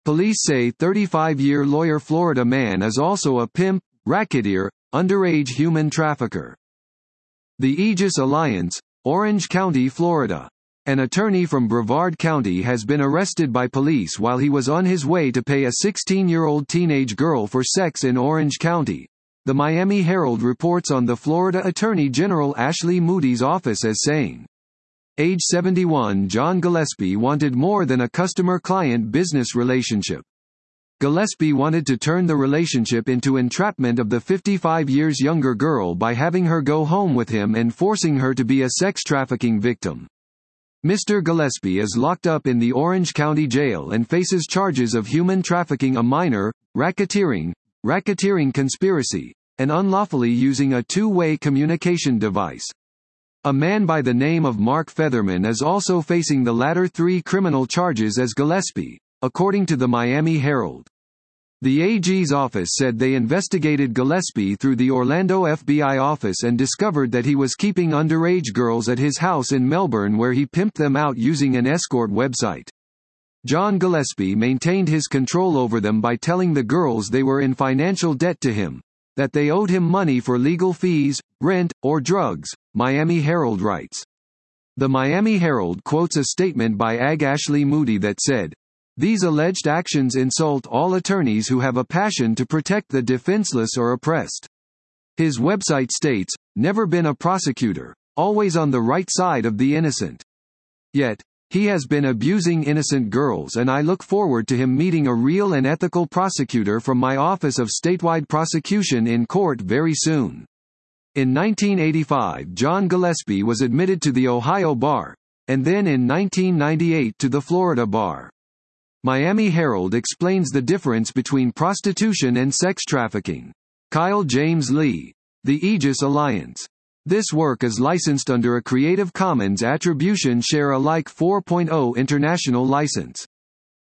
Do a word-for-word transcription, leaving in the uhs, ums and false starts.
Police say thirty-five-year lawyer Florida man is also a pimp, racketeer, underage human trafficker. The Aegis Alliance, Orange County, Florida. An attorney from Brevard County has been arrested by police while he was on his way to pay a sixteen-year-old teenage girl for sex in Orange County. The Miami Herald reports on the Florida Attorney General Ashley Moody's office as saying, age seventy-one John Gillespie wanted more than a customer-client business relationship. Gillespie wanted to turn the relationship into entrapment of the fifty-five years younger girl by having her go home with him and forcing her to be a sex trafficking victim. Mister Gillespie is locked up in the Orange County Jail and faces charges of human trafficking a minor, racketeering, racketeering conspiracy, and unlawfully using a two-way communication device. A man by the name of Mark Featherman is also facing the latter three criminal charges as Gillespie, according to the Miami Herald. The A G's office said they investigated Gillespie through the Orlando F B I office and discovered that he was keeping underage girls at his house in Melbourne where he pimped them out using an escort website. John Gillespie maintained his control over them by telling the girls they were in financial debt to him, that they owed him money for legal fees, rent, or drugs, Miami Herald writes. The Miami Herald quotes a statement by A G Ashley Moody that said, "These alleged actions insult all attorneys who have a passion to protect the defenseless or oppressed." His website states, "Never been a prosecutor, always on the right side of the innocent. Yet, he has been abusing innocent girls and I look forward to him meeting a real and ethical prosecutor from my Office of Statewide Prosecution in court very soon." In nineteen eighty-five, John Gillespie was admitted to the Ohio bar, and then in nineteen ninety-eight to the Florida bar. Miami Herald explains the difference between prostitution and sex trafficking. Kyle James Lee. The Aegis Alliance. This work is licensed under a Creative Commons Attribution Share Alike four point oh international license.